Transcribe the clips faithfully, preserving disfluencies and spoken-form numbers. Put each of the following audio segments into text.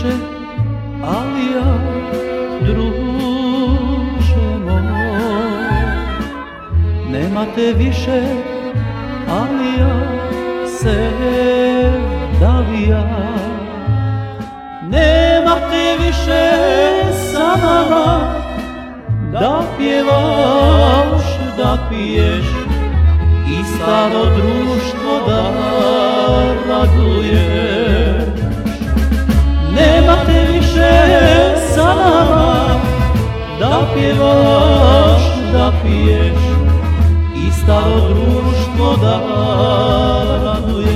više, ali ja, druže moj, nema te više, ali ja, Sevdalija. Nema te više sa nama, da pjevaš, da piješ i staro društvo da raduješ. Nema te više sa nama, da pjevaš, da piješ i staro društvo da raduješ.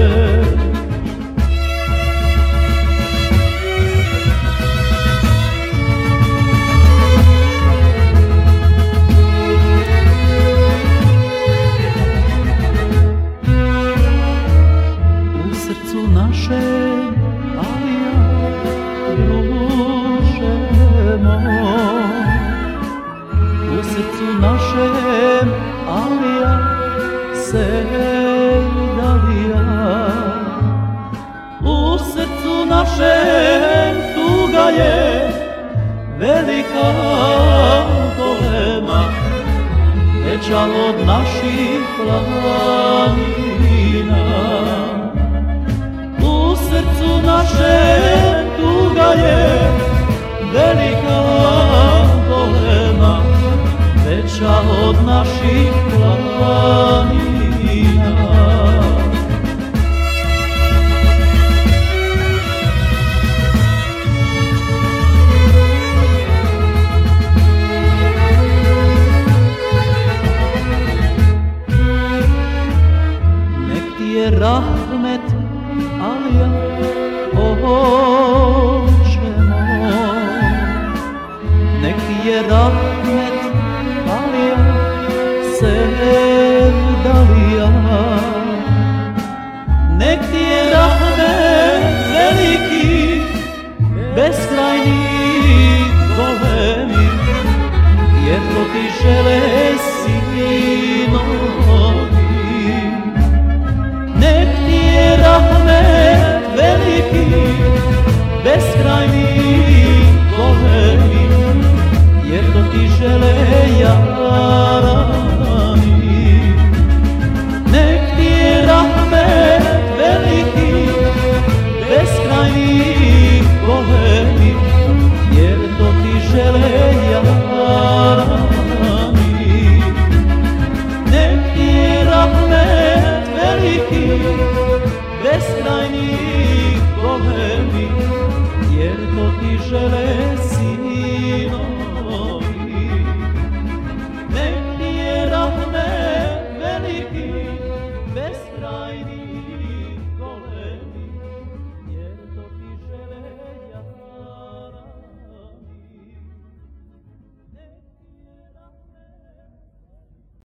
Našem, ali ja, druže moj, u srcu našem, ali ja, Sevdalija. U srcu našem tuga je velika golema, veća od naših planina. U srcu našem tuga je velika golema, veća od naših planina. Nek ti je rahmet, Alija, oče moj, nek ti je rahmet, Alija, Sevdalija. Nek ti je rahmet veliki, beskrajni, golemi, jer to ti žele sinovi. Nek ti je rahmet veliki, beskrajni, golemi, jer to ti žele jarani. Nek ti je rahmet veliki, beskrajni, golemi, jer to ti žele jarani. Nek ti je rahmet veliki, beskrajni, golemi, jer to ti žele